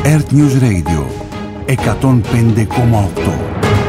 Earth News Radio 105,8.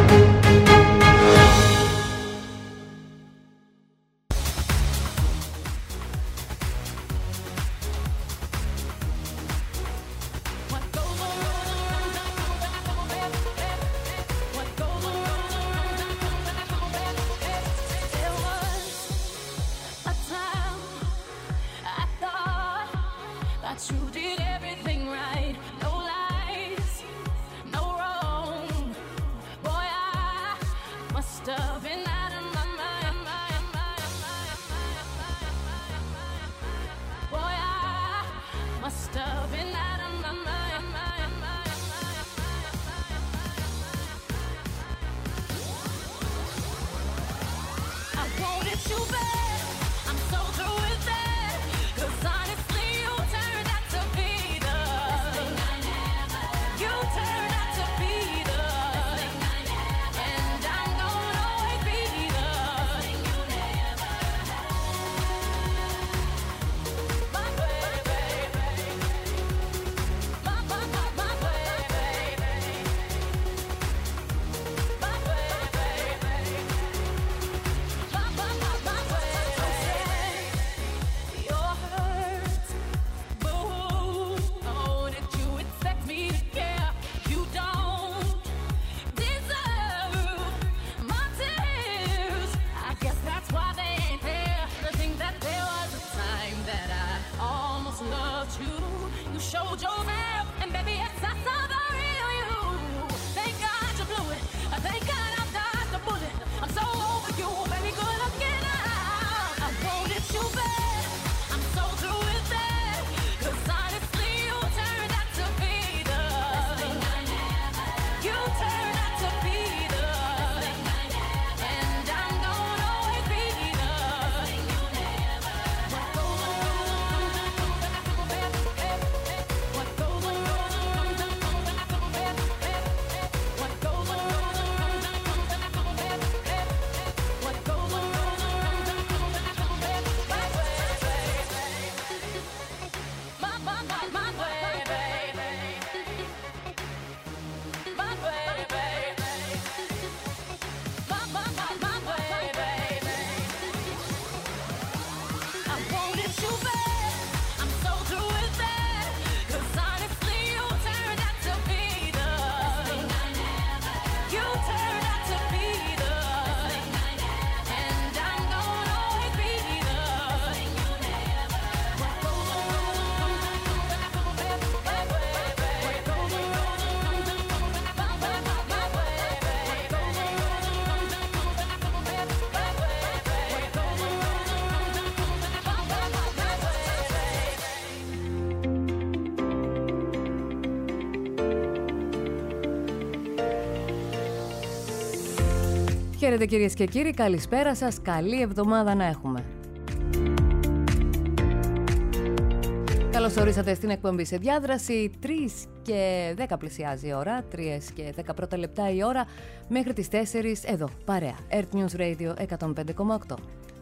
Χαίρετε κυρίες και κύριοι, καλησπέρα σας, καλή εβδομάδα να έχουμε. Καλώς ορίσατε στην εκπομπή σε διάδραση, 3 και 10 πλησιάζει η ώρα, 3 και 10 πρώτα λεπτά η ώρα, μέχρι τις 4 εδώ, παρέα, Earth News Radio 105,8.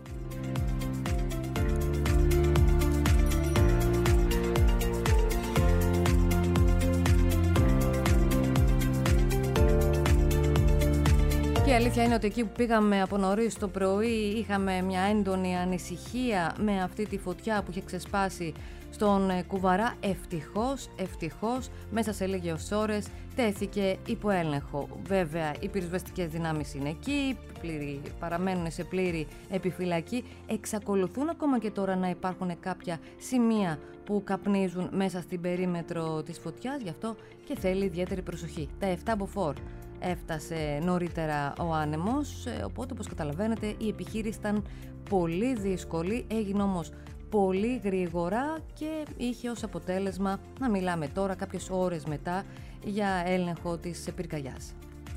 Και η αλήθεια είναι ότι εκεί που πήγαμε από νωρίς το πρωί είχαμε μια έντονη ανησυχία με αυτή τη φωτιά που είχε ξεσπάσει στον Κουβαρά. Ευτυχώς μέσα σε λίγες ώρες τέθηκε υπό έλεγχο. Βέβαια οι πυροσβεστικές δυνάμεις είναι εκεί, παραμένουν σε πλήρη επιφυλακή. Εξακολουθούν ακόμα και τώρα να υπάρχουν κάποια σημεία που καπνίζουν μέσα στην περίμετρο της φωτιάς, γι' αυτό και θέλει ιδιαίτερη προσοχή. Τα 7 μποφόρ. Έφτασε νωρίτερα ο άνεμος, οπότε όπως καταλαβαίνετε η επιχείρηση ήταν πολύ δύσκολη, έγινε όμως πολύ γρήγορα και είχε ως αποτέλεσμα να μιλάμε τώρα κάποιες ώρες μετά για έλεγχο της πυρκαγιάς.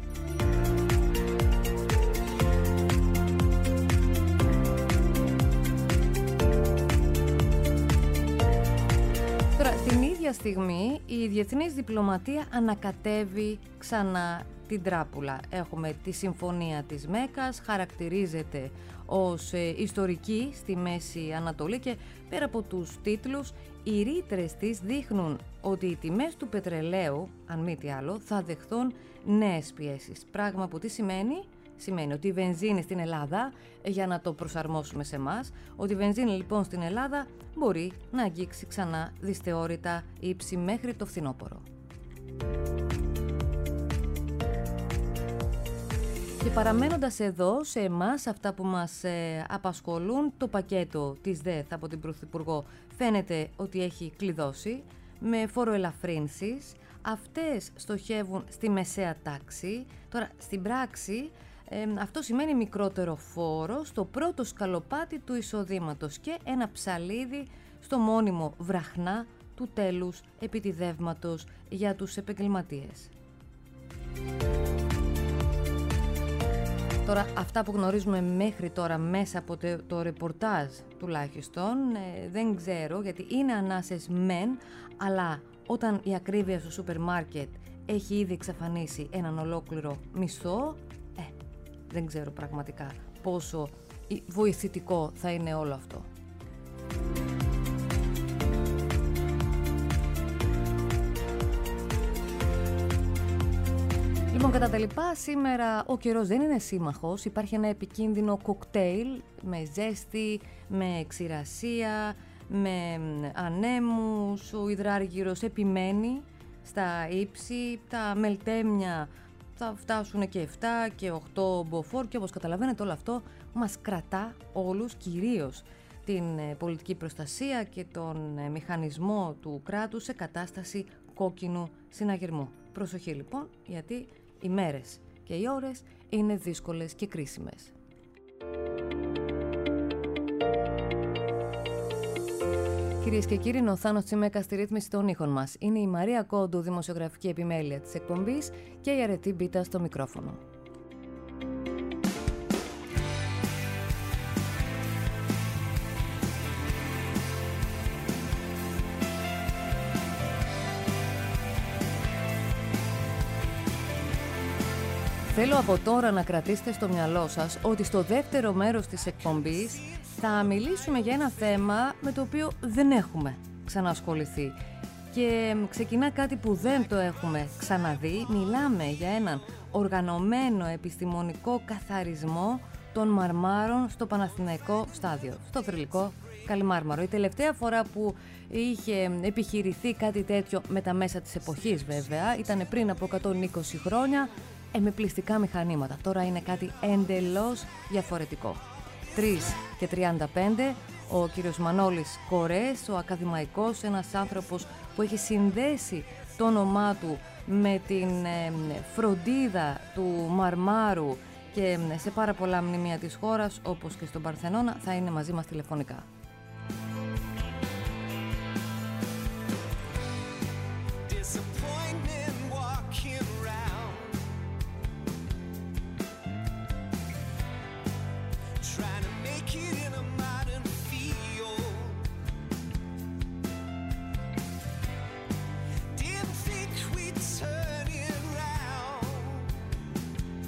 Τώρα, την ίδια στιγμή η διεθνής διπλωματία ανακατεύει ξανά την τράπουλα. Έχουμε τη συμφωνία της Μέκας, χαρακτηρίζεται ως ιστορική στη Μέση Ανατολή και πέρα από τους τίτλους, οι ρήτρες της δείχνουν ότι οι τιμές του πετρελαίου, αν μη τι άλλο, θα δεχθούν νέες πιέσεις. Πράγμα που τι σημαίνει? Σημαίνει ότι η βενζίνη στην Ελλάδα, για να το προσαρμόσουμε σε εμάς, ότι η βενζίνη λοιπόν στην Ελλάδα μπορεί να αγγίξει ξανά δυσθεώρητα ύψη μέχρι το φθινόπωρο. Και παραμένοντας εδώ σε εμάς, αυτά που μας απασχολούν, το πακέτο της ΔΕΘ από την Πρωθυπουργό φαίνεται ότι έχει κλειδώσει με φοροελαφρύνσεις. Αυτές στοχεύουν στη μεσαία τάξη. Τώρα στην πράξη αυτό σημαίνει μικρότερο φόρο στο πρώτο σκαλοπάτι του εισοδήματος και ένα ψαλίδι στο μόνιμο βραχνά του τέλους επιτιδεύματος για τους επαγγελματίες. Τώρα, αυτά που γνωρίζουμε μέχρι τώρα μέσα από το ρεπορτάζ τουλάχιστον, δεν ξέρω, γιατί είναι ανάσες μεν, αλλά όταν η ακρίβεια στο σούπερ μάρκετ έχει ήδη εξαφανίσει έναν ολόκληρο μισθό, δεν ξέρω πραγματικά πόσο βοηθητικό θα είναι όλο αυτό. Λοιπόν, κατά τα λοιπά, σήμερα ο καιρός δεν είναι σύμμαχος. Υπάρχει ένα επικίνδυνο κοκτέιλ με ζέστη, με ξηρασία, με ανέμους. Ο υδράργυρος επιμένει στα ύψη, τα μελτέμια θα φτάσουν και 7 και 8 μποφόρ και όπως καταλαβαίνετε όλο αυτό μας κρατά όλους, κυρίως την πολιτική προστασία και τον μηχανισμό του κράτους σε κατάσταση κόκκινου συναγερμού. Προσοχή λοιπόν, γιατί οι μέρες και οι ώρες είναι δύσκολες και κρίσιμες. Κυρίες και κύριοι, είναι ο Θάνος Τσιμέκας στη ρύθμιση των ήχων μας. Είναι η Μαρία Κόντου, δημοσιογραφική επιμέλεια της εκπομπής, και η Αρετή Μπίτα στο μικρόφωνο. Θέλω από τώρα να κρατήσετε στο μυαλό σας ότι στο δεύτερο μέρος της εκπομπής θα μιλήσουμε για ένα θέμα με το οποίο δεν έχουμε ξανασχοληθεί. Και ξεκινά κάτι που δεν το έχουμε ξαναδεί. Μιλάμε για έναν οργανωμένο επιστημονικό καθαρισμό των μαρμάρων στο Παναθηναϊκό στάδιο, στο θρυλικό Καλιμάρμαρο. Η τελευταία φορά που είχε επιχειρηθεί κάτι τέτοιο με τα μέσα της εποχής βέβαια ήταν πριν από 120 χρόνια, με πληστικά μηχανήματα. Τώρα είναι κάτι εντελώς διαφορετικό. 3:35, ο κύριος Μανώλης Κορές, ο ακαδημαϊκός, ένας άνθρωπος που έχει συνδέσει το όνομά του με την φροντίδα του Μαρμάρου και σε πάρα πολλά μνημεία της χώρας, όπως και στον Παρθενώνα, θα είναι μαζί μας τηλεφωνικά.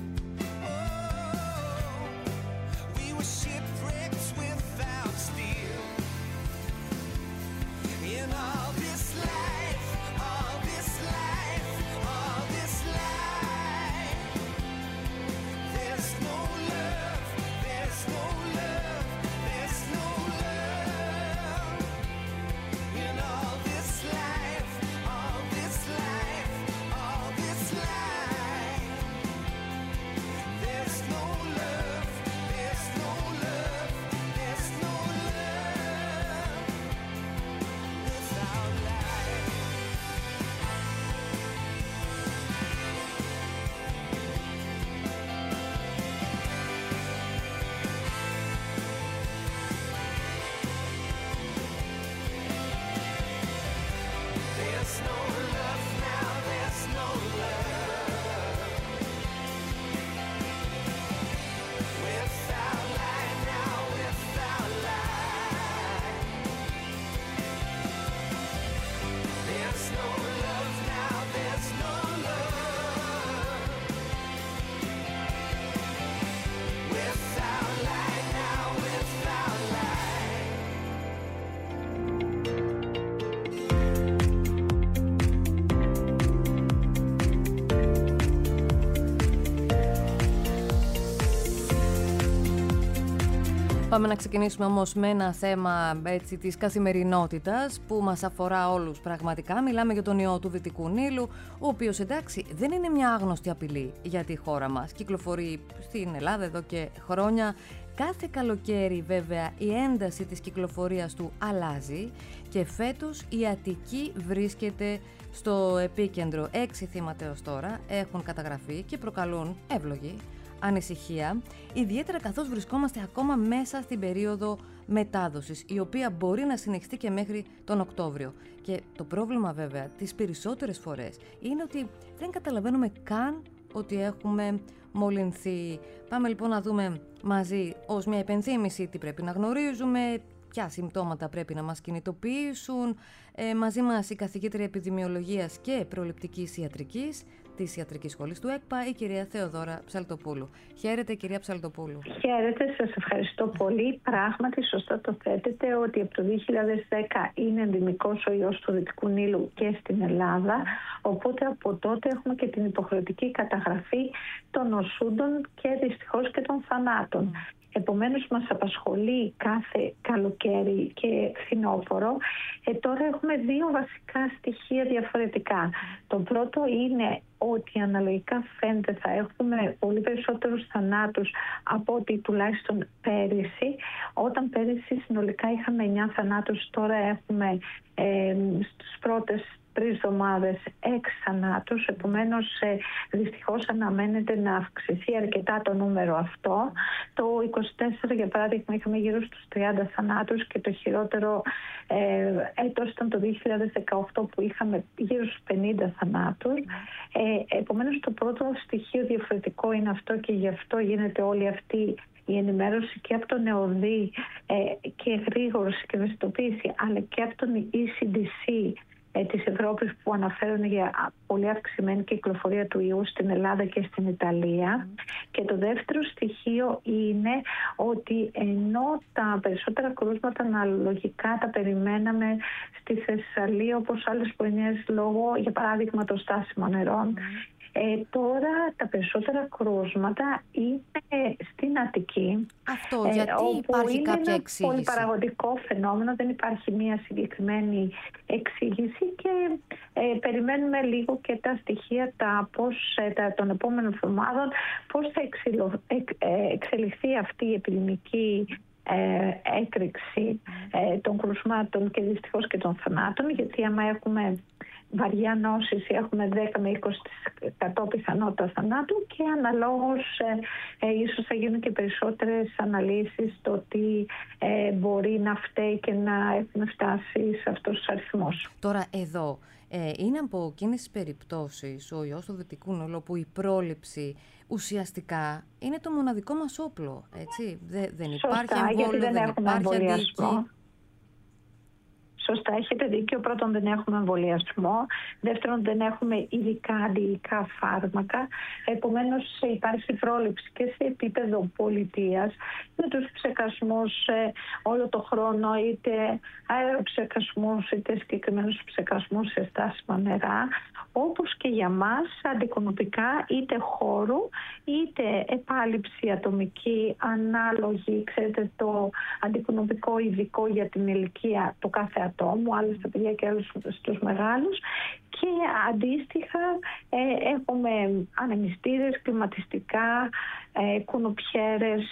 Shipwrecks without steel. Πάμε να ξεκινήσουμε όμως με ένα θέμα έτσι, της καθημερινότητας που μας αφορά όλους πραγματικά. Μιλάμε για τον ιό του Δυτικού Νείλου, ο οποίος εντάξει δεν είναι μια άγνωστη απειλή για τη χώρα μας. Κυκλοφορεί στην Ελλάδα εδώ και χρόνια. Κάθε καλοκαίρι βέβαια η ένταση της κυκλοφορίας του αλλάζει και φέτος η Αττική βρίσκεται στο επίκεντρο. 6 θύματα έως τώρα έχουν καταγραφεί και προκαλούν εύλογη ανησυχία, ιδιαίτερα καθώς βρισκόμαστε ακόμα μέσα στην περίοδο μετάδοσης, η οποία μπορεί να συνεχιστεί και μέχρι τον Οκτώβριο. Και το πρόβλημα βέβαια τις περισσότερες φορές είναι ότι δεν καταλαβαίνουμε καν ότι έχουμε μολυνθεί. Πάμε λοιπόν να δούμε μαζί ως μια υπενθύμηση τι πρέπει να γνωρίζουμε, ποια συμπτώματα πρέπει να μας κινητοποιήσουν. Μαζί μας η καθηγήτρια επιδημιολογίας και προληπτικής ιατρικής της Ιατρικής Σχολής του ΕΚΠΑ, η κυρία Θεοδώρα Ψαλτοπούλου. Χαίρετε, κυρία Ψαλτοπούλου. Χαίρετε, σας ευχαριστώ πολύ. Πράγματι, σωστά το θέτετε ότι από το 2010 είναι ενδημικός ο ιός του Δυτικού Νείλου και στην Ελλάδα. Οπότε από τότε έχουμε και την υποχρεωτική καταγραφή των νοσούντων και δυστυχώς και των θανάτων. Επομένως μας απασχολεί κάθε καλοκαίρι και φθινόπωρο. Τώρα έχουμε δύο βασικά στοιχεία διαφορετικά. Το πρώτο είναι ότι αναλογικά φαίνεται θα έχουμε πολύ περισσότερους θανάτους από ό,τι τουλάχιστον πέρυσι. Όταν πέρυσι συνολικά είχαμε 9 θανάτους, τώρα έχουμε στις πρώτες 3 εβδομάδες 6 θανάτους. Επομένως, δυστυχώς αναμένεται να αυξηθεί αρκετά το νούμερο αυτό. Το 24, για παράδειγμα, είχαμε γύρω στους 30 θανάτους και το χειρότερο έτος ήταν το 2018 που είχαμε γύρω στους 50 θανάτους. Επομένως, το πρώτο στοιχείο διαφορετικό είναι αυτό και γι' αυτό γίνεται όλη αυτή η ενημέρωση και από τον ΕΟΔΗ και γρήγορση και ευαισθητοποίηση, αλλά και από τον ECDC της Ευρώπης που αναφέρουν για πολύ αυξημένη κυκλοφορία του ιού στην Ελλάδα και στην Ιταλία. Και το δεύτερο στοιχείο είναι ότι ενώ τα περισσότερα κρούσματα αναλογικά τα περιμέναμε στη Θεσσαλία όπως άλλες πρωινές λόγω, για παράδειγμα, των στάσιμων νερών, τώρα τα περισσότερα κρούσματα είναι στην Αττική. Αυτό γιατί υπάρχει κάποια εξήγηση? Είναι ένα πολυπαραγωγικό φαινόμενο, δεν υπάρχει μία συγκεκριμένη εξήγηση και περιμένουμε λίγο και τα στοιχεία των επόμενων εβδομάδων πώς θα εξελιχθεί αυτή η επιδημική έκρηξη των κρουσμάτων και δυστυχώς και των θανάτων, γιατί άμα έχουμε βαριά νόσηση έχουμε 10 με 20% πιθανότητα θανάτου και αναλόγως ίσως θα γίνουν και περισσότερες αναλύσεις στο τι μπορεί να φταίει και να έχουμε φτάσει σε αυτούς τους αριθμούς. Τώρα εδώ είναι από εκείνες τις περιπτώσεις ο ιός του Δυτικού Νείλου που η πρόληψη ουσιαστικά είναι το μοναδικό μας όπλο, έτσι? Δεν υπάρχει εμβόλιο, δεν υπάρχει αντίκη. Σωστά, έχετε δίκιο. Πρώτον, δεν έχουμε εμβολιασμό. Δεύτερον, δεν έχουμε ειδικά αντιϊκά φάρμακα. Επομένως, υπάρχει πρόληψη και σε επίπεδο πολιτείας με τους ψεκασμούς όλο το χρόνο, είτε αεροψεκασμούς, είτε συγκεκριμένους ψεκασμούς σε στάσιμα νερά, όπως και για μας αντικονοπικά είτε χώρου, είτε επάλυψη ατομική, ανάλογη, ξέρετε, το αντικονοπικό ειδικό για την ηλικία του κάθε ατόμου, άλλες στα παιδιά και άλλες στους μεγάλους. Και αντίστοιχα έχουμε ανεμιστήρες, κλιματιστικά, κουνουπιέρες.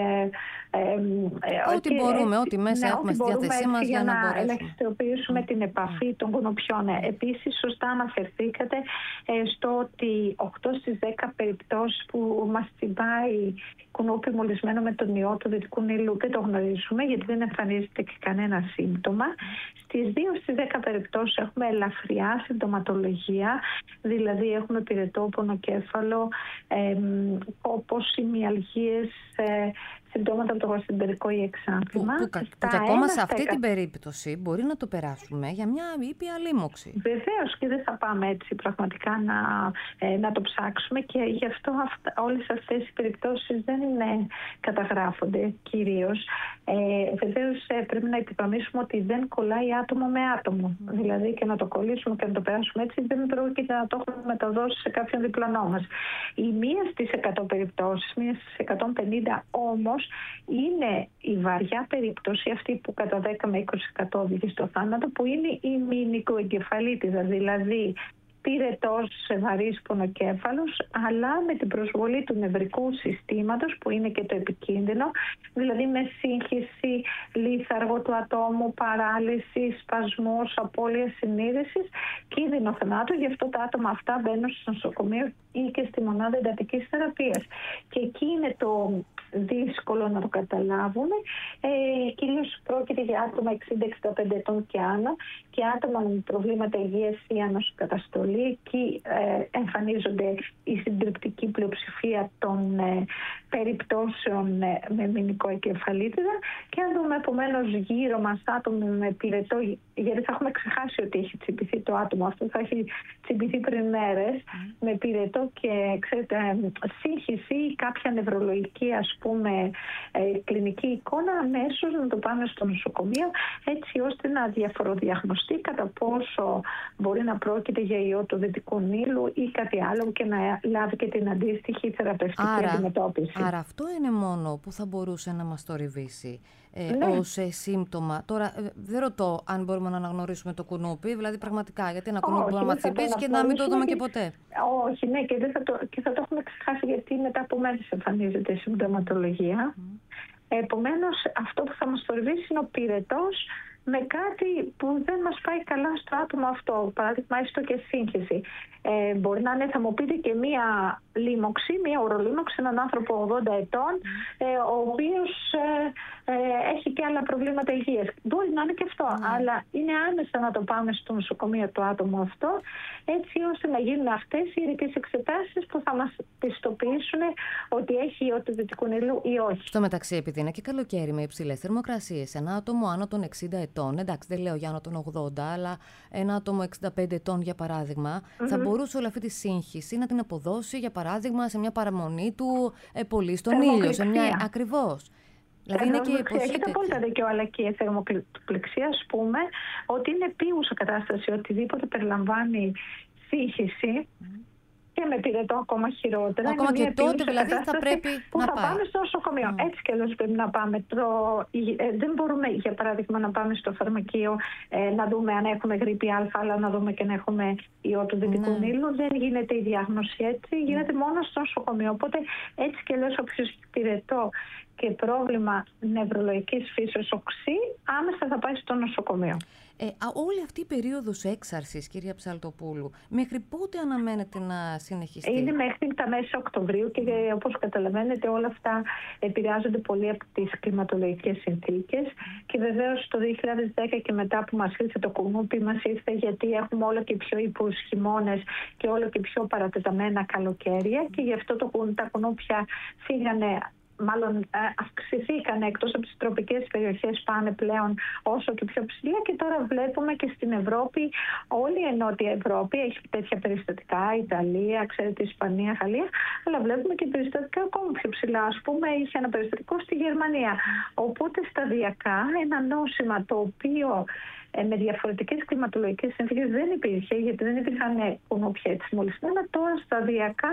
Ό,τι μπορούμε, ό,τι μέσα έχουμε στη διάθεσή μας για να μπορέσουμε να ελαχιστοποιήσουμε την επαφή των κουνουπιών. Επίσης, σωστά αναφερθήκατε στο ότι 8 στις 10 περιπτώσεις που μας τσιμπάει κουνούπι μολυσμένο με τον ιό του Δυτικού Νείλου δεν το γνωρίζουμε, γιατί δεν εμφανίζεται και κανένα σύμπτωμα. Στις 2 στις 10 περιπτώσεις έχουμε ελαφριά συμπτωματολογία, δηλαδή έχουμε πυρετό, πονοκέφαλο, όπως οι μυαλγίες, συμπτώματα από το γαστρεντερικό ή εξάνθημα. Που και ακόμα σε αυτή την περίπτωση μπορεί να το περάσουμε για μια ήπια λίμωξη. Βεβαίως, και δεν θα πάμε έτσι πραγματικά να το ψάξουμε και γι' αυτό όλες αυτές οι περιπτώσεις δεν καταγράφονται κυρίως. Βεβαίως πρέπει να υπογραμμίσουμε ότι δεν κολλάει άτομο με άτομο. Δηλαδή και να το κολλήσουμε και να το περάσουμε έτσι δεν πρόκειται να το έχουμε μεταδώσει σε κάποιον διπλανό μας. Η 1 στις 100 περιπτώσεις, 1 στις 150 όμως όμως είναι η βαριά περίπτωση, αυτή που κατά 10 με 20% οδηγεί στο θάνατο, που είναι η μηνικοεγκεφαλίτιδα, δηλαδή πυρετός σε βαρύς πονοκέφαλος, αλλά με την προσβολή του νευρικού συστήματος, που είναι και το επικίνδυνο, δηλαδή με σύγχυση, λίθαργο του ατόμου, παράλυση, σπασμός, απώλεια συνείδησης, κίνδυνο θανάτου. Γι' αυτό τα άτομα αυτά μπαίνουν στο νοσοκομείο ή και στη μονάδα εντατικής θεραπείας. Και εκεί είναι το δύσκολο να το καταλάβουμε. Κυρίως πρόκειται για άτομα 60-65 ετών και άνω και άτομα με προβλήματα υγείας ή ανοσοκαταστολή. Εκεί εμφανίζονται η συντριπτική πλειοψηφία των περιπτώσεων με μηνικοεγκεφαλίτιδα. Και αν δούμε επομένως γύρω μας άτομα με πυρετό, γιατί θα έχουμε ξεχάσει ότι έχει τσιμπηθεί το άτομο αυτό, θα έχει τσιμπηθεί πριν μέρες, με πυρετό και ξέρετε, σύγχυση ή κάποια νευρολογική κλινική εικόνα, αμέσως να το πάμε στο νοσοκομείο, έτσι ώστε να διαφοροδιαγνωστεί κατά πόσο μπορεί να πρόκειται για ιό του δυτικού Νείλου ή κάτι άλλο και να λάβει και την αντίστοιχη θεραπευτική αντιμετώπιση. Άρα αυτό είναι μόνο που θα μπορούσε να μας θορυβήσει ως σύμπτωμα. Τώρα δεν ρωτώ αν μπορούμε να αναγνωρίσουμε το κουνούπι, δηλαδή πραγματικά, γιατί ένα κουνούπι μπορεί να μας τσιμπήσει και να μην το δούμε και ποτέ. Όχι, ναι, και θα το έχουμε ξεχάσει, γιατί μετά από μέρες εμφανίζεται η συμπτωματολογία. Επομένως, αυτό που θα μας θορυβήσει είναι ο πυρετός με κάτι που δεν μας πάει καλά στο άτομο αυτό. Παράδειγμα, έστω και σύγχυση. Μπορεί να είναι, θα μου πείτε, και μία λίμωξη, μία ορολίμωξη, έναν άνθρωπο 80 ετών, ο οποίος έχει και άλλα προβλήματα υγείας. Μπορεί να είναι και αυτό, αλλά είναι άμεσα να το πάμε στο νοσοκομείο το άτομο αυτό, έτσι ώστε να γίνουν αυτές οι ειδικές εξετάσεις που θα μας πιστοποιήσουν ότι έχει ιό του δυτικού Νείλου ή όχι. Στο μεταξύ, επειδή είναι και καλοκαίρι με υψηλές θερμοκρασίες, ένα άτομο άνω των 60 ετών, εντάξει, δεν λέω για άνω των 80, αλλά ένα άτομο 65 ετών, για παράδειγμα, θα μπορούσε όλη αυτή τη σύγχυση να την αποδώσει, για παράδειγμα, σε μια παραμονή του πολύ στον ήλιο, σε μια ακριβώς. Δηλαδή είναι και η εποχή. Έχετε απόλυτα δίκιο, αλλά και η θερμοπληξία, ας πούμε, ότι είναι επίγουσα κατάσταση, οτιδήποτε περιλαμβάνει σύγχυση. Και με πυρετό ακόμα χειρότερα. Ακόμα και τότε δηλαδή θα πρέπει που να θα πάει. πάμε στο νοσοκομείο. Έτσι και αλλιώς πρέπει να πάμε. Δεν μπορούμε, για παράδειγμα, να πάμε στο φαρμακείο να δούμε αν έχουμε γρίπη Α, αλλά να δούμε και να έχουμε ιό του δυτικού Νείλου. Δεν γίνεται η διάγνωση έτσι. Γίνεται μόνο στο νοσοκομείο. Οπότε έτσι και αλλιώς όποιος έχει πυρετό και πρόβλημα νευρολογικής φύσεως οξύ, άμεσα θα πάει στο νοσοκομείο. Όλη αυτή η περίοδος έξαρσης, κυρία Ψαλτοπούλου, μέχρι πότε αναμένεται να συνεχιστεί? Είναι μέχρι τα μέσα Οκτωβρίου και όπως καταλαβαίνετε όλα αυτά επηρεάζονται πολύ από τις κλιματολογικές συνθήκες και βεβαίως το 2010 και μετά που μας ήρθε το κουνούπι, μας ήρθε γιατί έχουμε όλο και πιο ύπους χειμώνες και όλο και πιο παρατεταμένα καλοκαίρια και γι' αυτό τα κουνούπια φύγανε. Μάλλον αυξηθήκαν εκτός από τις τροπικές περιοχές, πάνε πλέον όσο και πιο ψηλά και τώρα βλέπουμε και στην Ευρώπη, όλη η Νότια Ευρώπη έχει τέτοια περιστατικά, Ιταλία, ξέρετε, Ισπανία, Γαλλία, αλλά βλέπουμε και περιστατικά ακόμα πιο ψηλά. Ας πούμε, είχε ένα περιστατικό στη Γερμανία. Οπότε σταδιακά ένα νόσημα το οποίο με διαφορετικές κλιματολογικές συνθήκες δεν υπήρχε, γιατί δεν υπήρχαν κουνούπια έτσι μολυσμένα, τώρα σταδιακά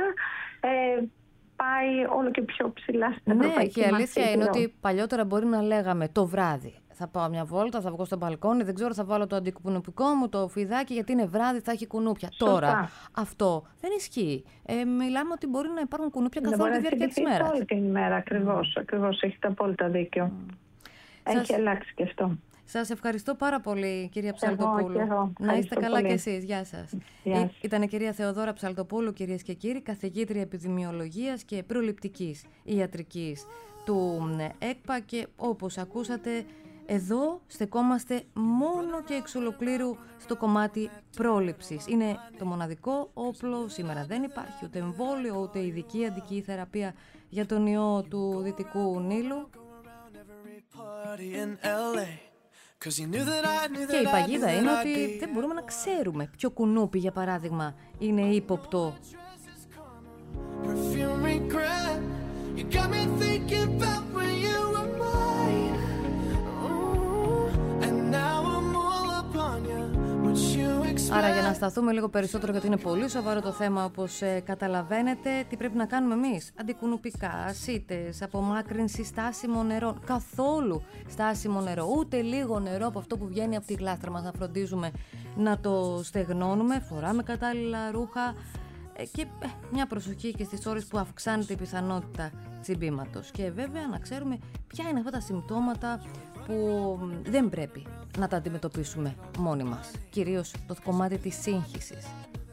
πάει όλο και πιο ψηλά στην ευρωπαϊκή. Ναι, και η αλήθεια είναι ότι παλιότερα μπορεί να λέγαμε το βράδυ θα πάω μια βόλτα, θα βγω στο μπαλκόνι, δεν ξέρω, θα βάλω το αντικουνουπικό μου, το φιδάκι, γιατί είναι βράδυ, θα έχει κουνούπια. Σωστά. Τώρα αυτό δεν ισχύει. Μιλάμε ότι μπορεί να υπάρχουν κουνούπια καθ' όλη τη διάρκεια της ημέρας. Όλη την ημέρα, ακριβώς. Έχετε απόλυτα δίκιο. Έχει αλλάξει και αυτό. Σας ευχαριστώ πάρα πολύ, κυρία Ψαλτοπούλου. Να είστε καλά πολύ. Και εσείς. Γεια σας. Ήταν η κυρία Θεοδώρα Ψαλτοπούλου, κυρίες και κύριοι, καθηγήτρια επιδημιολογίας και προληπτικής ιατρικής του ΕΚΠΑ και όπως ακούσατε, εδώ στεκόμαστε μόνο και εξ ολοκλήρου στο κομμάτι πρόληψης. Είναι το μοναδικό όπλο. Σήμερα δεν υπάρχει ούτε εμβόλιο, ούτε ειδική αντική θεραπεία για τον ιό του Δυτικού Νείλου. Και η παγίδα είναι ότι δεν μπορούμε να ξέρουμε ποιο κουνούπι, για παράδειγμα, είναι ύποπτο. And now I'm all up on you. What you expect? Άρα για να σταθούμε λίγο περισσότερο, γιατί είναι πολύ σοβαρό το θέμα όπως καταλαβαίνετε, τι πρέπει να κάνουμε εμείς? Αντικουνουπικά, σίτες, απομάκρυνση, στάσιμο νερό, καθόλου στάσιμο νερό, ούτε λίγο νερό από αυτό που βγαίνει από τη γλάστρα μας, να φροντίζουμε να το στεγνώνουμε, φοράμε κατάλληλα ρούχα και μια προσοχή και στις ώρες που αυξάνεται η πιθανότητα τσιμπήματος. Και βέβαια να ξέρουμε ποια είναι αυτά τα συμπτώματα που δεν πρέπει να τα αντιμετωπίσουμε μόνοι μας, κυρίως το κομμάτι της σύγχυσης.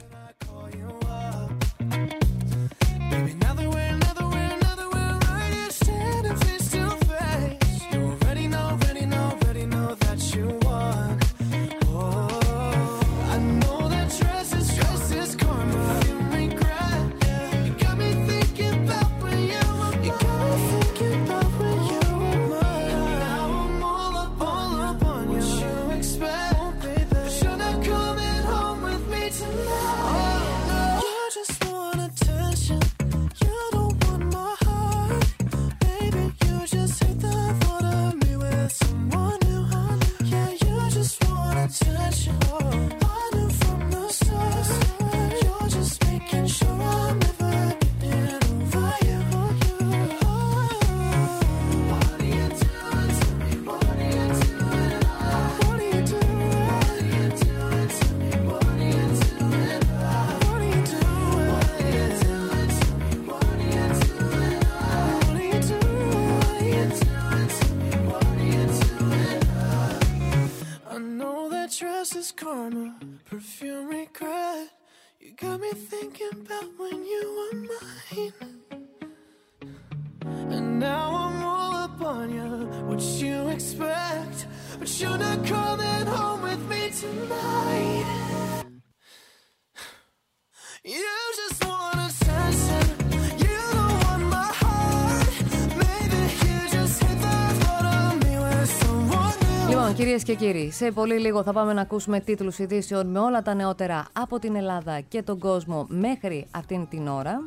Κυρίες και κύριοι, σε πολύ λίγο θα πάμε να ακούσουμε τίτλους ειδήσεων με όλα τα νεότερα από την Ελλάδα και τον κόσμο μέχρι αυτήν την ώρα.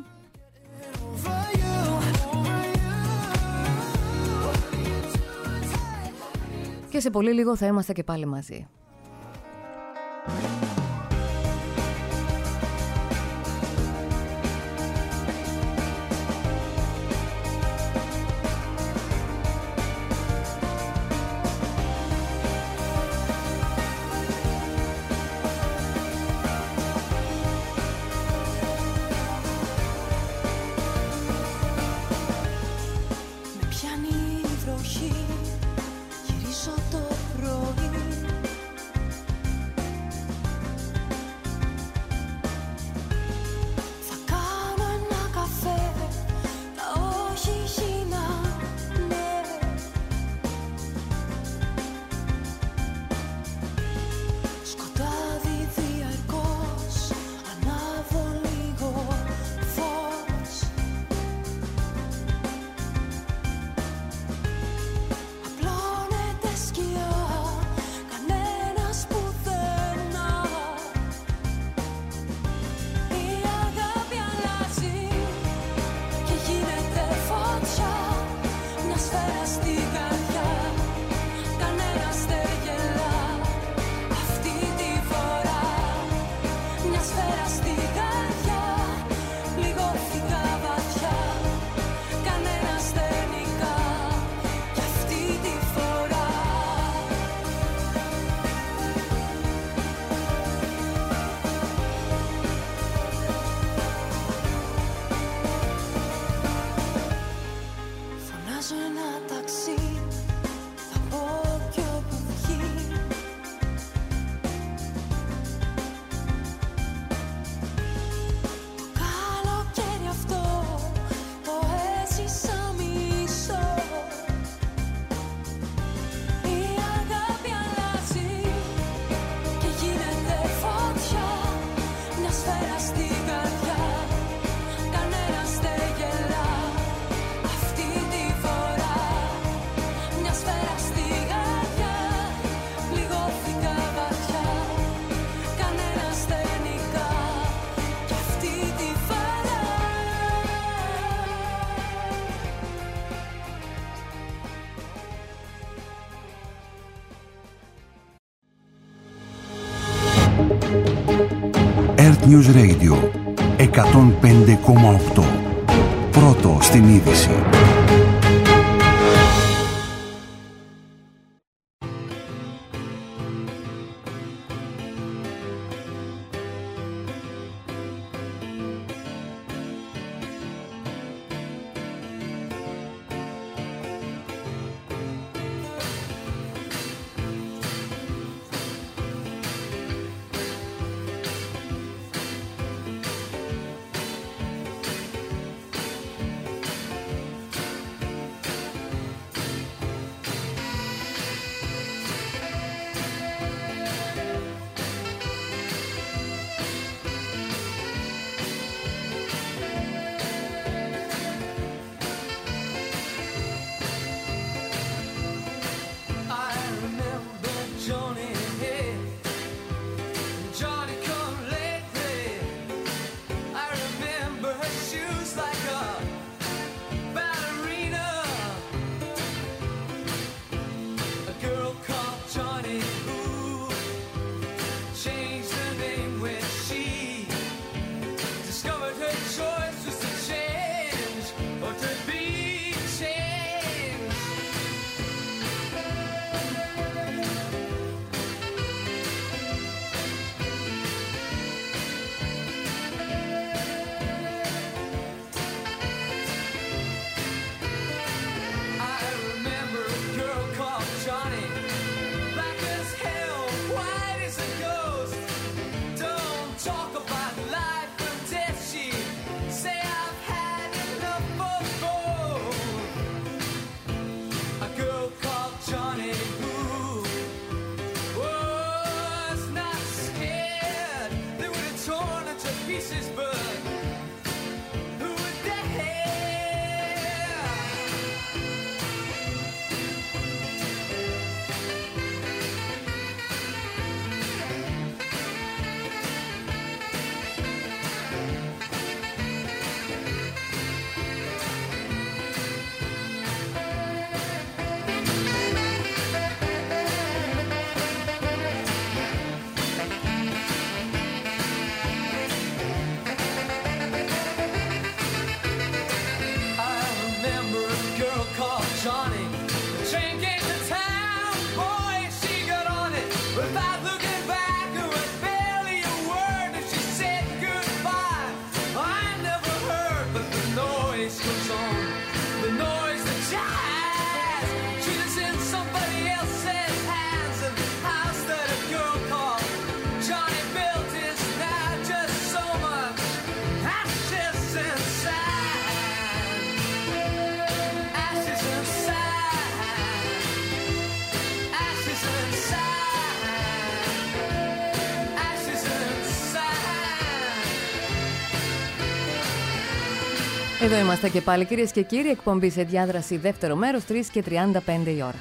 Και σε πολύ λίγο θα είμαστε και πάλι μαζί. Γυρίζω το πρωί Alert News Radio 105,8. Πρώτο στην είδηση. Εδώ είμαστε και πάλι, κυρίες και κύριοι, εκπομπή σε διάδραση δεύτερο μέρος, 3 και 35 η ώρα.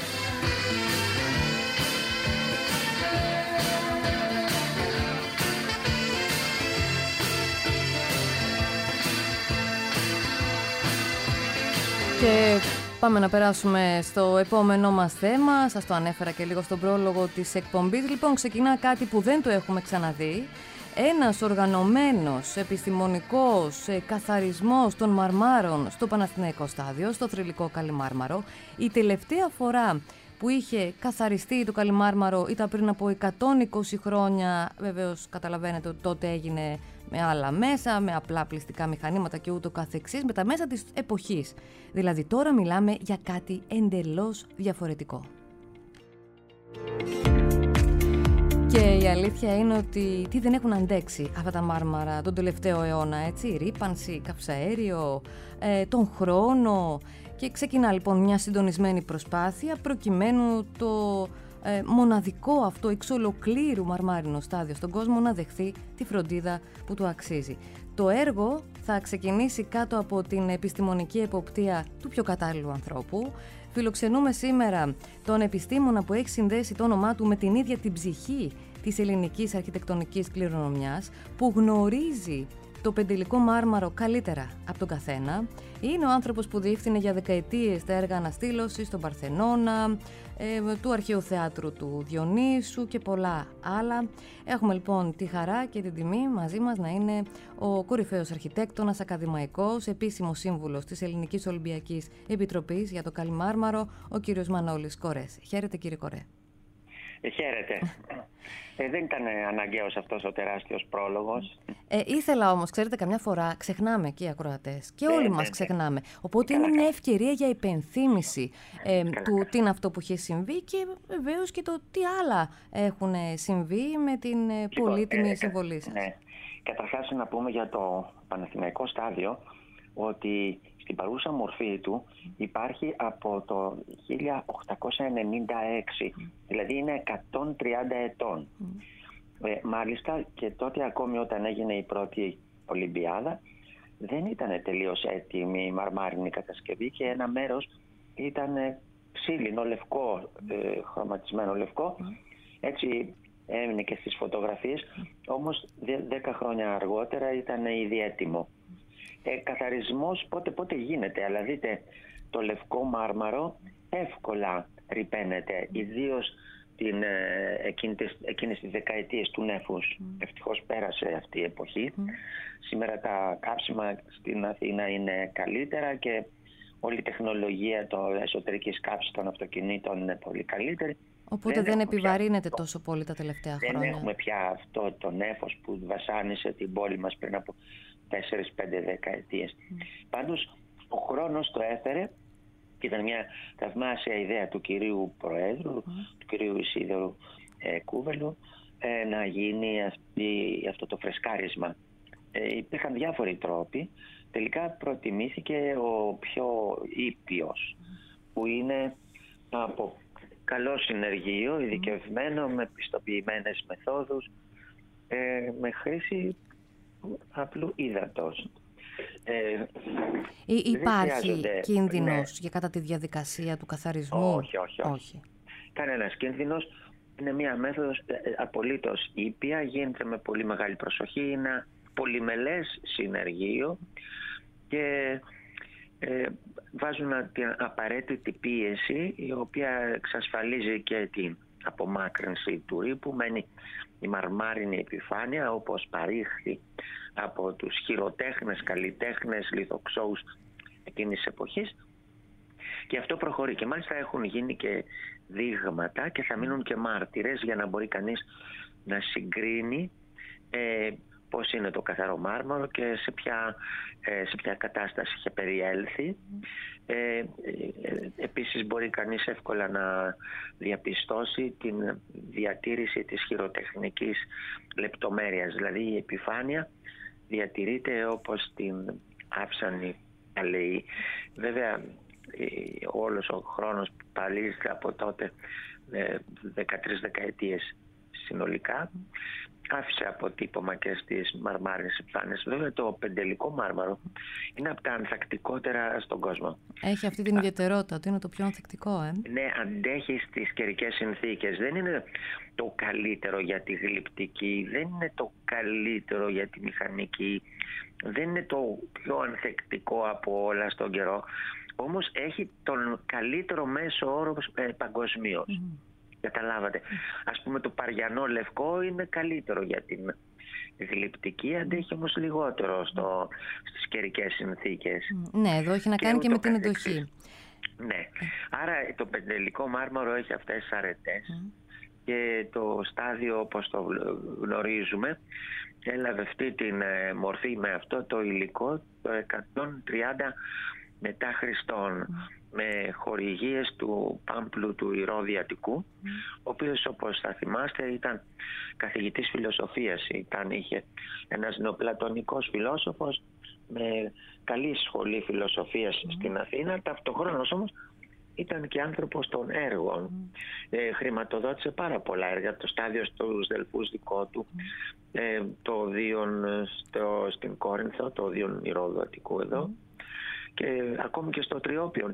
Και πάμε να περάσουμε στο επόμενό μας θέμα. Σας το ανέφερα και λίγο στον πρόλογο της εκπομπής. Λοιπόν, ξεκινά κάτι που δεν το έχουμε ξαναδεί. Ένας οργανωμένος επιστημονικός καθαρισμός των μαρμάρων στο Παναθηναϊκό Στάδιο, στο Θρυλικό Καλιμάρμαρο. Η τελευταία φορά που είχε καθαριστεί το Καλιμάρμαρο ήταν πριν από 120 χρόνια. Βεβαίως καταλαβαίνετε ότι τότε έγινε με άλλα μέσα, με απλά πληστικά μηχανήματα και ούτω καθεξής, με τα μέσα της εποχής. Δηλαδή τώρα μιλάμε για κάτι εντελώς διαφορετικό. Και η αλήθεια είναι ότι τι δεν έχουν αντέξει αυτά τα μάρμαρα τον τελευταίο αιώνα, έτσι, ρύπανση, καυσαέριο, τον χρόνο. Και ξεκινά λοιπόν μια συντονισμένη προσπάθεια προκειμένου το μοναδικό αυτό εξ ολοκλήρου μαρμάρινο στάδιο στον κόσμο να δεχθεί τη φροντίδα που του αξίζει. Το έργο θα ξεκινήσει κάτω από την επιστημονική εποπτεία του πιο κατάλληλου ανθρώπου. Φιλοξενούμε σήμερα τον επιστήμονα που έχει συνδέσει το όνομά του με την ίδια την ψυχή της ελληνικής αρχιτεκτονικής κληρονομιάς, που γνωρίζει το πεντυλικό μάρμαρο καλύτερα από τον καθένα. Είναι ο άνθρωπος που διεύθυνε για δεκαετίες τα έργα αναστήλωσης στον Παρθενώνα, του Αρχαίου Θεάτρου του Διονύσου και πολλά άλλα. Έχουμε λοιπόν τη χαρά και την τιμή μαζί μας να είναι ο κορυφαίος αρχιτέκτονας, ακαδημαϊκός, επίσημος σύμβουλος της Ελληνικής Ολυμπιακής Επιτροπής για το Καλιμάρμαρο, ο κύριος Μανώλης Κορές. Χαίρετε κύριε Κορέ. Χαίρετε. Δεν ήταν αναγκαίος αυτός ο τεράστιος πρόλογος. Ήθελα όμως, ξέρετε, καμιά φορά ξεχνάμε και οι ακροατές και όλοι μας ξεχνάμε. Οπότε είναι μια ευκαιρία για υπενθύμηση του τι είναι αυτό που έχει συμβεί και βεβαίως και το τι άλλα έχουν συμβεί με την πολύτιμη συμβολή σας. Ναι. Καταρχάς να πούμε για το Παναθηναϊκό στάδιο ότι στην παρούσα μορφή του υπάρχει από το 1896, δηλαδή είναι 130 ετών. Μάλιστα και τότε ακόμη όταν έγινε η πρώτη Ολυμπιάδα δεν ήταν τελείως έτοιμη η μαρμάρινη κατασκευή και ένα μέρος ήταν ξύλινο, λευκό, χρωματισμένο λευκό. Έτσι έμεινε και στις φωτογραφίες, όμως 10 χρόνια αργότερα ήταν ήδη έτοιμο. Καθαρισμός πότε γίνεται, αλλά δείτε το λευκό μάρμαρο εύκολα ρυπαίνεται, ιδίως εκείνες τις δεκαετίες του νέφους. Ευτυχώς πέρασε αυτή η εποχή. Σήμερα τα κάψιμα στην Αθήνα είναι καλύτερα και όλη η τεχνολογία εσωτερικής κάψης των αυτοκινήτων είναι πολύ καλύτερη. Οπότε δεν επιβαρύνεται τόσο πολύ τα τελευταία χρόνια. Δεν έχουμε πια αυτό το νέφος που βασάνισε την πόλη μας πριν από 4-5 δεκαετίες. Πάντως ο χρόνος το έφερε και ήταν μια θαυμάσια ιδέα του κυρίου Προέδρου, του κυρίου Ισίδωρου Κούβελου, να γίνει αυτό το φρεσκάρισμα. Υπήρχαν διάφοροι τρόποι. Τελικά προτιμήθηκε ο πιο ήπιος, που είναι από καλό συνεργείο, ειδικευμένο, με πιστοποιημένες μεθόδους, με χρήση απλού ύδατος. Υπάρχει κίνδυνος για κατά τη διαδικασία του καθαρισμού? Όχι. Κανένας κίνδυνος. Είναι μια μέθοδος απολύτως ήπια, γίνεται με πολύ μεγάλη προσοχή, είναι ένα πολυμελές συνεργείο και βάζουν την απαραίτητη πίεση, η οποία εξασφαλίζει και την απομάκρυνση του ρήπου. Μένει η μαρμάρινη επιφάνεια όπως παρήχθη από τους χειροτέχνες, καλλιτέχνες, λιθοξώους εκείνης της εποχής, και αυτό προχωρεί. Και μάλιστα έχουν γίνει και δείγματα και θα μείνουν και μάρτυρες για να μπορεί κανείς να συγκρίνει πώς είναι το καθαρό μάρμαρο και σε ποια κατάσταση είχε περιέλθει. Επίσης μπορεί κανείς εύκολα να διαπιστώσει την διατήρηση της χειροτεχνικής λεπτομέρειας. Δηλαδή η επιφάνεια διατηρείται όπως την άφησαν τα λέει. Βέβαια όλος ο χρόνος παλίζεται από τότε 13 δεκαετίες συνολικά. Άφησε αποτύπωμα και στις μαρμάρινες επιφάνειες. Βέβαια το πεντελικό μάρμαρο είναι από τα ανθακτικότερα στον κόσμο. Έχει αυτή την ιδιαιτερότητα ότι είναι το πιο ανθεκτικό. Ναι, αντέχει στις καιρικές συνθήκες. Δεν είναι το καλύτερο για τη γλυπτική, δεν είναι το καλύτερο για τη μηχανική, δεν είναι το πιο ανθεκτικό από όλα στον καιρό. Όμως έχει τον καλύτερο μέσο όρο παγκοσμίως. Καταλάβατε. Ας πούμε το παριανό λευκό είναι καλύτερο για την γλυπτική, αντέχει όμως λιγότερο στις καιρικές συνθήκες. Ναι, εδώ έχει να κάνει και με την εντοχή. Ναι. Άρα το πεντελικό μάρμαρο έχει αυτές τις αρετές και το στάδιο, όπως το γνωρίζουμε, έλαβε αυτή την μορφή με αυτό το υλικό το 130 μετά Χριστόν, με χορηγίες του Πάμπλου του Ηρώδη Αττικού, ο οποίος, όπως θα θυμάστε, ήταν καθηγητής φιλοσοφίας. Είχε ένας νεοπλατωνικός φιλόσοφος με καλή σχολή φιλοσοφίας στην Αθήνα. Ταυτοχρόνως όμως ήταν και άνθρωπος των έργων. Χρηματοδότησε πάρα πολλά έργα. Το στάδιο στους Δελφούς δικό του, το Οδείον στην Κόρινθο, το Οδείον Ηρώδου Αττικού εδώ, και ακόμη και στο Τριόπιον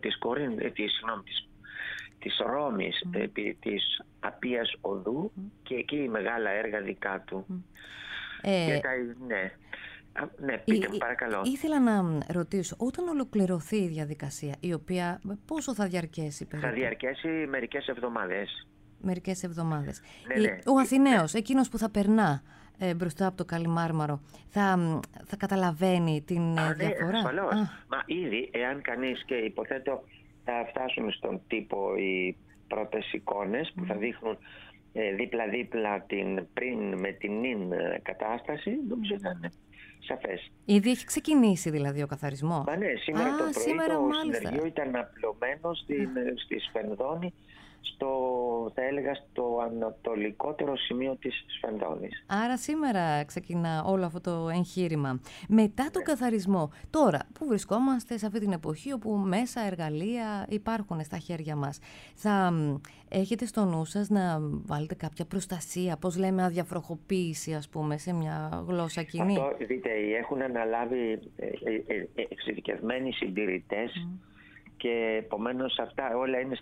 της Ρώμης, της Απίας Οδού, και εκεί μεγάλα έργα δικά του. Ναι, πείτε μου, παρακαλώ. Ήθελα να ρωτήσω, όταν ολοκληρωθεί η διαδικασία, η οποία πόσο θα διαρκέσει περίπου? Θα διαρκέσει μερικές εβδομάδες. Μερικές εβδομάδες. Ναι. Ο Αθηναίος, εκείνος που θα περνά μπροστά από το Καλιμάρμαρο, θα καταλαβαίνει την διαφορά? Ναι, ασφαλώς. Μα ήδη, εάν κανείς, και υποθέτω θα φτάσουν στον τύπο οι πρώτες εικόνες που θα δείχνουν δίπλα-δίπλα την πριν με την νυν κατάσταση, νομίζω θα είναι σαφές. Ήδη έχει ξεκινήσει δηλαδή ο καθαρισμός? Ναι, σήμερα το πρωί το συνεργείο ήταν απλωμένο στη Σφενδόνη, θα έλεγα στο ανατολικότερο σημείο της Σφενδόνης. Άρα σήμερα ξεκινά όλο αυτό το εγχείρημα. Μετά τον καθαρισμό, τώρα που βρισκόμαστε σε αυτή την εποχή όπου μέσα εργαλεία υπάρχουν στα χέρια μας, θα έχετε στο νου σας να βάλετε κάποια προστασία, πώς λέμε αδιαφροχοποίηση, ας πούμε, σε μια γλώσσα κοινή? Αυτό, δείτε, έχουν αναλάβει εξειδικευμένοι συντηρητές και επομένως αυτά όλα είναι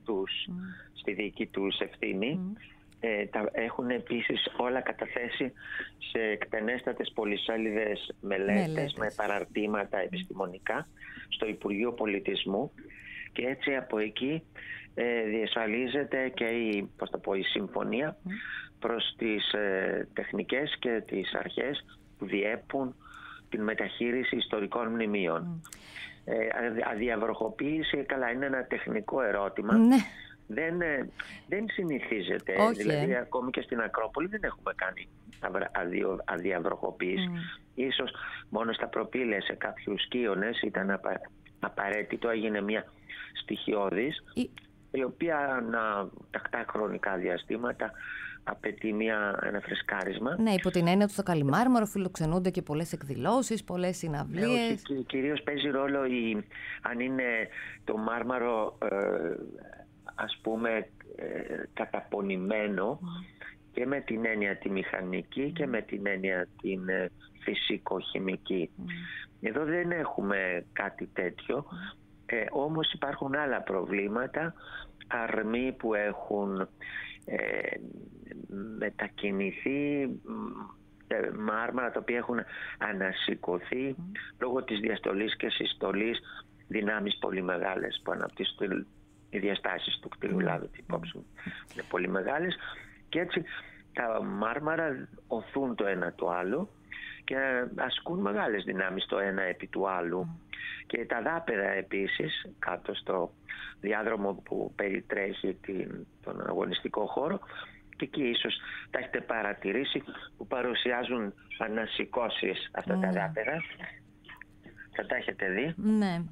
στη δική τους ευθύνη. Έχουν επίσης όλα καταθέσει σε εκτενέστατες πολυσέλιδες μελέτες με παραρτήματα επιστημονικά στο Υπουργείο Πολιτισμού, και έτσι από εκεί διασφαλίζεται και η συμφωνία προς τις τεχνικές και τις αρχές που διέπουν την μεταχείριση ιστορικών μνημείων. Αδιαβροχοποίηση, καλά, είναι ένα τεχνικό ερώτημα. Ναι. Δεν συνηθίζεται. Δηλαδή ακόμη και στην Ακρόπολη δεν έχουμε κάνει αδιαβροχοποίηση. Ίσως μόνο στα προπήλαια σε κάποιους σκίονες ήταν απαραίτητο, έγινε μια στοιχειώδης η οποία τακτά χρονικά διαστήματα απαιτεί ένα φρεσκάρισμα. Ναι, υπό την έννοια ότι στο Καλιμάρμαρο φιλοξενούνται και πολλές εκδηλώσεις, πολλές συναυλίες. Ναι, κυρίως παίζει ρόλο αν είναι το μάρμαρο ας πούμε καταπονημένο και με την έννοια τη μηχανική και με την έννοια την φυσικοχημική. Εδώ δεν έχουμε κάτι τέτοιο, όμως υπάρχουν άλλα προβλήματα, αρμοί που έχουν μετακινηθεί, μάρμαρα τα οποία έχουν ανασηκωθεί λόγω της διαστολής και συστολής, δυνάμεις πολύ μεγάλες που αναπτύσσουν οι διαστάσεις του κτηρίου Λάδου, είναι πολύ μεγάλες, και έτσι τα μάρμαρα οθούν το ένα το άλλο και ασκούν μεγάλες δυνάμεις το ένα επί του άλλου. Και τα δάπεδα επίσης κάτω στο διάδρομο που περιτρέχει τον αγωνιστικό χώρο, και εκεί ίσως τα έχετε παρατηρήσει που παρουσιάζουν ανασηκώσεις αυτά τα δάπεδα. Θα τα έχετε δει. Ναι.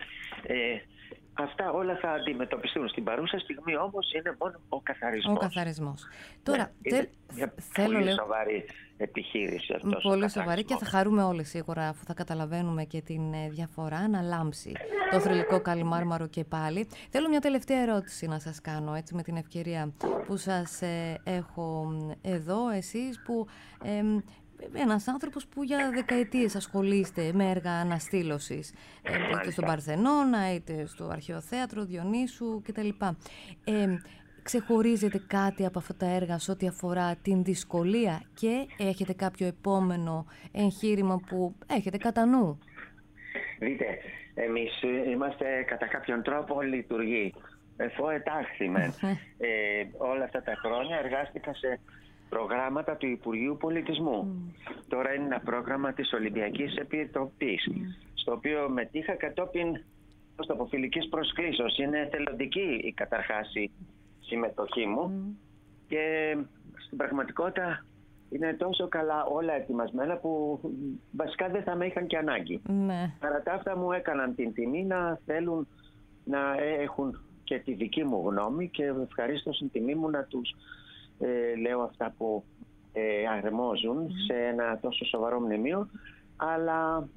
Αυτά όλα θα αντιμετωπιστούν. Στην παρούσα στιγμή όμως είναι μόνο ο καθαρισμός. Ο καθαρισμός. Τώρα, πολύ σοβαρή επιχείρηση αυτός. Πολύ σοβαρή, και θα χαρούμε όλοι σίγουρα αφού θα καταλαβαίνουμε και την διαφορά να λάμψει το θρυλικό Καλιμάρμαρο και πάλι. Θέλω μια τελευταία ερώτηση να σας κάνω, έτσι, με την ευκαιρία που σας έχω εδώ, εσείς που... ένας άνθρωπος που για δεκαετίες ασχολείστε με έργα αναστήλωσης, είτε στον Παρθενώνα, είτε στο Αρχαιοθέατρο Διονύσου κτλ. Ξεχωρίζετε κάτι από αυτά τα έργα σε ό,τι αφορά την δυσκολία, και έχετε κάποιο επόμενο εγχείρημα που έχετε κατά νου? Δείτε, εμείς είμαστε κατά κάποιον τρόπο λειτουργοί. Ετάχθημε. Όλα αυτά τα χρόνια εργάστηκα σε προγράμματα του Υπουργείου Πολιτισμού. Τώρα είναι ένα πρόγραμμα της Ολυμπιακής Επιτροπής, στο οποίο μετήχα κατόπιν φιλικής προσκλήσεως. Είναι θελοντική καταρχάς η συμμετοχή μου, και στην πραγματικότητα είναι τόσο καλά όλα ετοιμασμένα που βασικά δεν θα με είχαν και ανάγκη. Παρά τα αυτά μου έκαναν την τιμή να θέλουν να έχουν και τη δική μου γνώμη, και ευχαρίστως την τιμή μου να τους λέω αυτά που αρμόζουν σε ένα τόσο σοβαρό μνημείο. Αλλά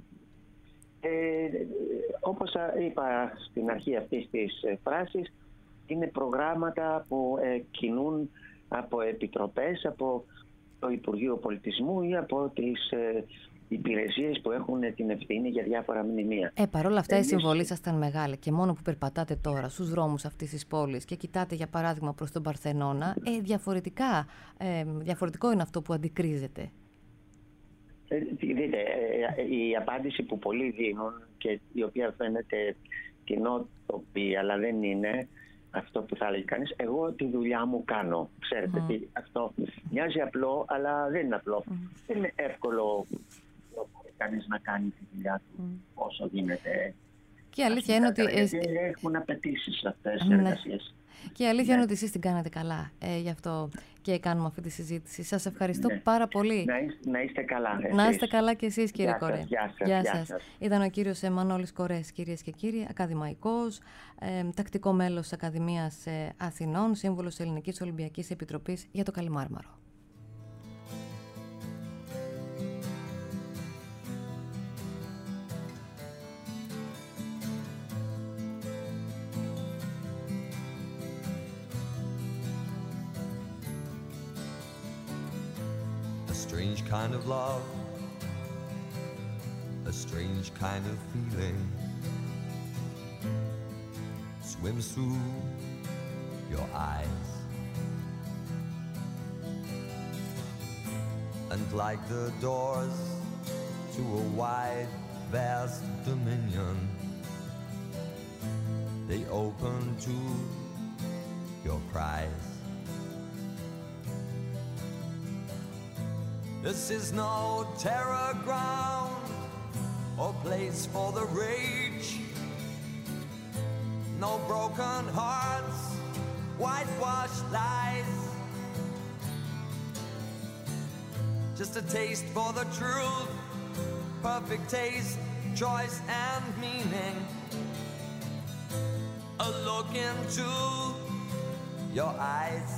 όπως είπα στην αρχή αυτής της φράσης, είναι προγράμματα που κινούν από επιτροπές, από το Υπουργείο Πολιτισμού ή από τις υπηρεσίες που έχουν την ευθύνη για διάφορα μνημεία. Παρ' όλα αυτά η συμβολή σας ήταν μεγάλη, και μόνο που περπατάτε τώρα στους δρόμους αυτής της πόλης και κοιτάτε για παράδειγμα προς τον Παρθενώνα, διαφορετικό είναι αυτό που αντικρίζεται. Δείτε, η απάντηση που πολλοί δίνουν και η οποία φαίνεται κοινότοπη, αλλά δεν είναι αυτό που θα έλεγε κανείς, εγώ τη δουλειά μου κάνω. Ξέρετε, αυτό μοιάζει απλό, αλλά δεν είναι απλό. Δεν είναι εύκολο κανείς να κάνει τη δουλειά του όσο γίνεται. Και η αλήθεια είναι ότι έχουν απαιτήσεις αυτές οι εργασίες. Και η αλήθεια είναι ότι εσείς την κάνατε καλά. Γι' αυτό και κάνουμε αυτή τη συζήτηση. Σας ευχαριστώ πάρα πολύ. Να είστε καλά. Εσείς. Να είστε καλά και εσείς, κύριε Κορέ. Γεια σας. Ήταν ο κύριος Μανώλης Κορές, κυρίες και κύριοι, ακαδημαϊκός, τακτικό μέλος της Ακαδημίας Αθηνών, σύμβουλος της Ελληνικής Ολυμπιακής Επιτροπής για το Καλιμάρμαρο. A strange kind of love, a strange kind of feeling swims through your eyes, and like the doors to a wide, vast dominion, they open to your cries. This is no terror ground or place for the rage. No broken hearts, whitewashed lies. Just a taste for the truth, perfect taste, choice and meaning. A look into your eyes.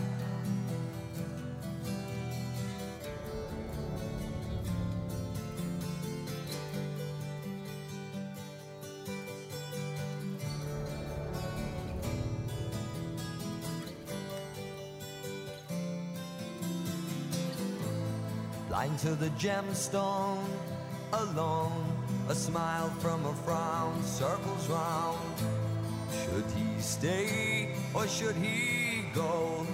Blind to the gemstone, alone, a smile from a frown circles round. Should he stay or should he go?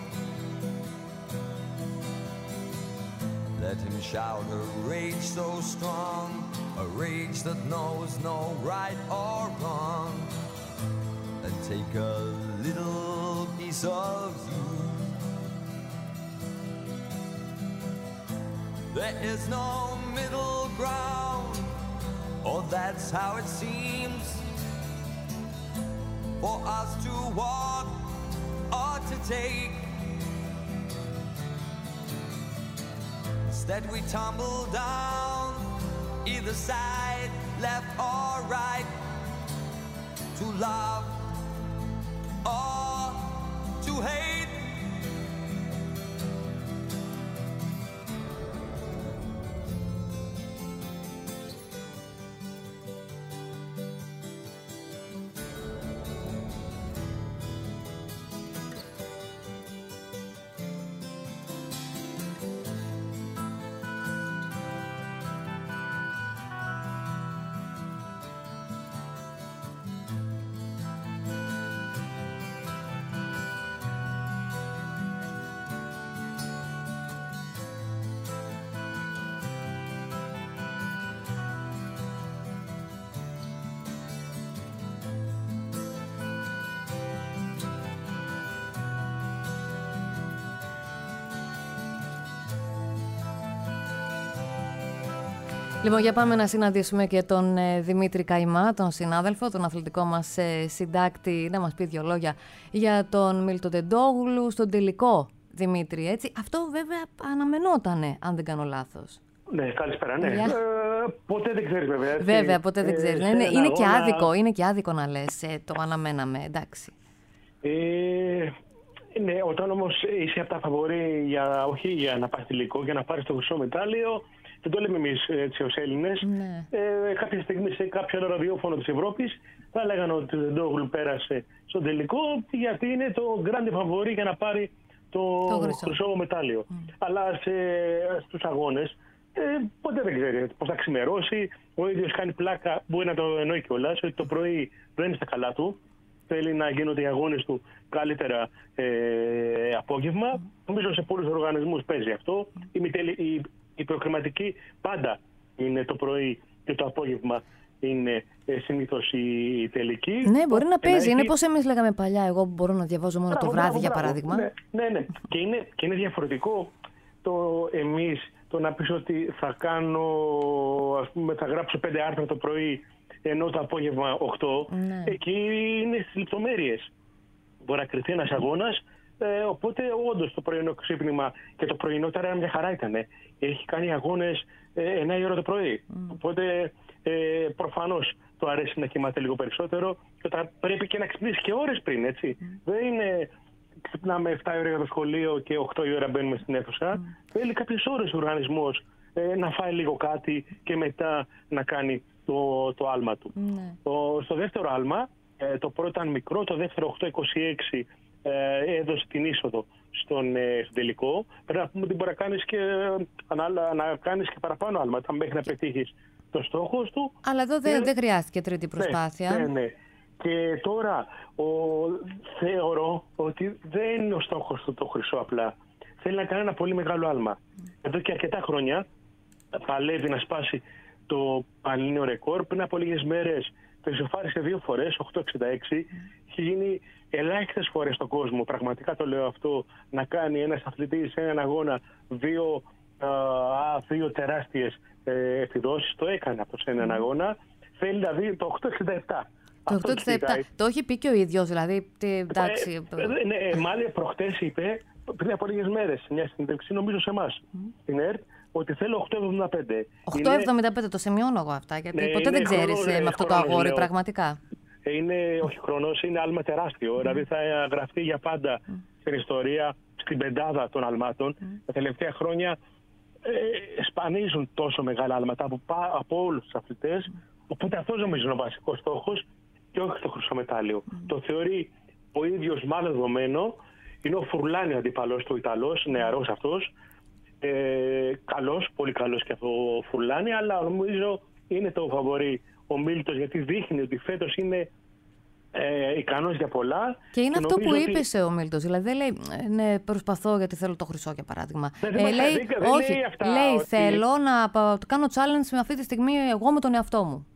Let him shout a rage so strong, a rage that knows no right or wrong, and take a little piece of you. There is no middle ground, or that's how it seems, for us to walk or to take. Instead we tumble down, either side, left or right, to love or to hate. Λοιπόν, για πάμε να συναντήσουμε και τον Δημήτρη Καϊμά, τον συνάδελφο, τον αθλητικό μας συντάκτη, να μας πει δύο λόγια για τον Μίλτο Τεντόγλου στον τελικό, Δημήτρη, έτσι. Αυτό βέβαια αναμενότανε, αν δεν κάνω λάθος. Ναι, καλησπέρα, ναι. Ποτέ δεν ξέρεις βέβαια. Βέβαια, ποτέ δεν ξέρεις. Είναι και άδικο να λες, το αναμέναμε, εντάξει. Ναι, όταν όμως είσαι από τα φαβορί όχι για να πάρεις τελικό, για να πάρεις το χρυσό μετάλλιο, δεν το λέμε εμείς έτσι ως Έλληνες. Ναι. Κάποια στιγμή σε κάποιο άλλο ραδιόφωνο της Ευρώπης θα έλεγαν ότι ο Τεντόγλου πέρασε στον τελικό, γιατί είναι το grande φαβορί για να πάρει το χρυσό μετάλλιο. Αλλά στους αγώνες ποτέ δεν ξέρει πώς θα ξημερώσει. Ο ίδιος κάνει πλάκα, μπορεί να το εννοεί κιόλας, ότι το πρωί δεν είναι στα καλά του. Θέλει να γίνονται οι αγώνες του καλύτερα απόγευμα. Νομίζω σε πολλούς οργανισμούς παίζει αυτό. Η προκριματική πάντα είναι το πρωί και το απόγευμα είναι συνήθως η τελική. Ναι, μπορεί να παίζει. Είναι πώς εμείς λέγαμε παλιά. Εγώ μπορώ να διαβάζω μόνο το βράδυ, για παράδειγμα. Ναι. Και είναι διαφορετικό το εμείς, το να πεις ότι θα κάνω, ας πούμε, θα γράψω 5 άρθρα το πρωί, ενώ το απόγευμα 8. Ναι. Εκεί είναι στις λεπτομέρειες. Μπορεί να κρυθεί ένας αγώνας. Οπότε όντως το πρωινό ξύπνημα και το πρωινό τώρα μια χαρά ήταν. Έχει κάνει αγώνες 9 η ώρα το πρωί. Οπότε προφανώς του αρέσει να κοιμάται λίγο περισσότερο και πρέπει και να ξυπνήσει και ώρες πριν, έτσι. Δεν είναι ξυπνάμε 7 η ώρα για το σχολείο και 8 η ώρα μπαίνουμε στην αίθουσα. Θέλει κάποιες ώρες ο οργανισμός να φάει λίγο κάτι και μετά να κάνει το άλμα του. Στο δεύτερο άλμα, το πρώτο ήταν μικρό, το δεύτερο 8-26 έδωσε την είσοδο στον τελικό. Πρέπει να πούμε ότι μπορεί να κάνεις και παραπάνω άλματα μέχρι να πετύχεις το στόχο του. Αλλά εδώ δεν χρειάστηκε τρίτη προσπάθεια. Ναι. Και τώρα θεωρώ ότι δεν είναι ο στόχος του το χρυσό απλά. Θέλει να κάνει ένα πολύ μεγάλο άλμα. Εδώ και αρκετά χρόνια παλεύει να σπάσει το πανελλήνιο ρεκόρ. Πριν από λίγες μέρες το ισοφάρισε 2 φορές, 8-66. Έχει γίνει ελάχιστες φορές στον κόσμο, πραγματικά το λέω αυτό, να κάνει ένας αθλητής σε έναν αγώνα δύο τεράστιες επιδόσεις. Το έκανε αυτό σε έναν αγώνα. Θέλει δηλαδή το 8-67. Το 8-67. Το έχει πει και ο ίδιος, δηλαδή. Εντάξει. Ναι, μάλιστα προχτές είπε, πριν από λίγες μέρες, σε μια συνέντευξη, νομίζω σε εμάς, στην ΕΡΤ, ότι θέλω 8,75. 8,75 το σημειώνω εγώ αυτά, γιατί ποτέ δεν ξέρεις με αυτό το αγόρι, πραγματικά. Όχι χρονός, είναι άλμα τεράστιο. Δηλαδή θα γραφτεί για πάντα στην ιστορία, στην πεντάδα των αλμάτων. Τα τελευταία χρόνια σπανίζουν τόσο μεγάλα άλματα από όλους τους αθλητές. Οπότε αυτός νομίζω είναι ο βασικός στόχος και όχι το χρυσό μετάλλιο. Το θεωρεί ο ίδιος μάλλον δεδομένο. Είναι ο Φουρλάνι ο αντίπαλος του Ιταλός, νεαρός αυτός. Καλός, πολύ καλός και αυτό ο Φουρλάνι, αλλά νομίζω είναι το φαβορί ο Μίλτος, γιατί δείχνει ότι φέτος είναι ικανός για πολλά. Και είναι αυτό που είπε ο Μίλτος. Δηλαδή δεν λέει ναι, προσπαθώ γιατί θέλω το χρυσό, για παράδειγμα. Λέει θέλω να κάνω challenge με αυτή τη στιγμή εγώ με τον εαυτό μου.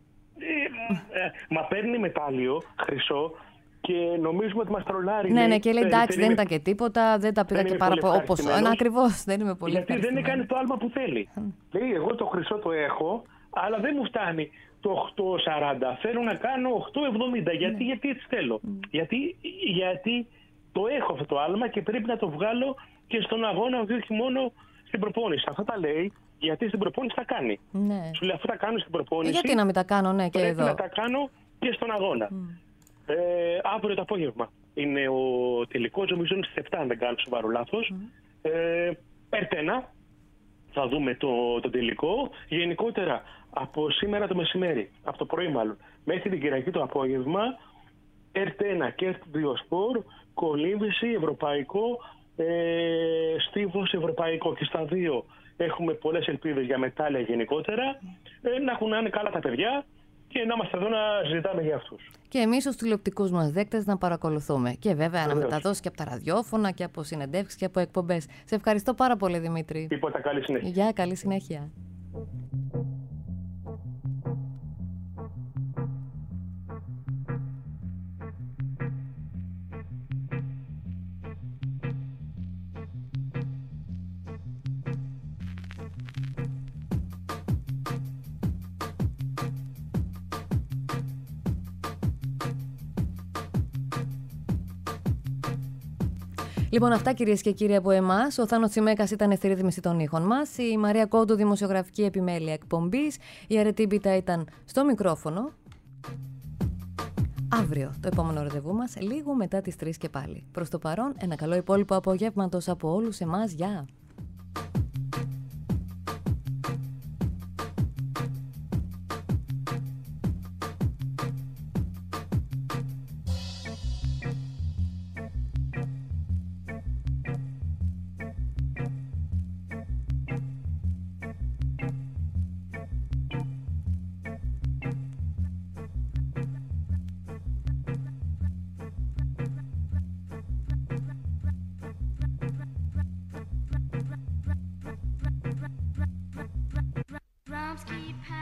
Μα παίρνει μετάλλιο χρυσό και νομίζουμε ότι μας τρολάρει. Ναι, και λέει εντάξει, δεν ήταν και τίποτα, δεν τα πήγα και πάρα πολύ. Όπως. Ακριβώς, δεν είμαι πολύ. Γιατί δεν έκανε το άλμα που θέλει. Λέει, εγώ το χρυσό το έχω, αλλά δεν μου φτάνει το 8,40. Θέλω να κάνω 8,70. Γιατί έτσι θέλω. Γιατί το έχω αυτό το άλμα και πρέπει να το βγάλω και στον αγώνα, όχι μόνο στην προπόνηση. Αυτά τα λέει. Γιατί στην προπόνηση τα κάνει. Ναι. Σου λέει αφού τα κάνω στην προπόνηση. Γιατί να μην τα κάνω, ναι, και πρέπει εδώ. Να τα κάνω και στον αγώνα. Αύριο το απόγευμα είναι ο τελικός, νομίζω είναι στις 7 αν δεν κάνω σοβαρό λάθος. Περτένα θα δούμε το τελικό. Γενικότερα από σήμερα το μεσημέρι, από το πρωί μάλλον, μέχρι την Κυριακή το απόγευμα, Ερτένα και Ερτ2Σπορ, κολύμβηση, ευρωπαϊκό, στίβος ευρωπαϊκό. Και στα δύο έχουμε πολλές ελπίδες για μετάλλια γενικότερα. Να είναι καλά τα παιδιά και να είμαστε εδώ να συζητάμε για αυτούς. Και εμείς ως τηλεοπτικούς μας δέκτες να παρακολουθούμε. Και βέβαια να μεταδώσει και από τα ραδιόφωνα και από συνεντεύξεις και από εκπομπές. Σε ευχαριστώ πάρα πολύ, Δημήτρη. Τίποτα, καλή συνέχεια. Γεια, καλή συνέχεια. Λοιπόν, αυτά κυρίες και κύριοι από εμάς. Ο Θάνος Τσιμέκας ήταν στη ρύθμιση των ήχων μας. Η Μαρία Κόντου, δημοσιογραφική επιμέλεια εκπομπής. Η Αρετή Μπίτα ήταν στο μικρόφωνο. Αύριο το επόμενο ραντεβού μας, λίγο μετά τις 3 και πάλι. Προς το παρόν, ένα καλό υπόλοιπο απογεύματος από όλους εμάς. Γεια! keep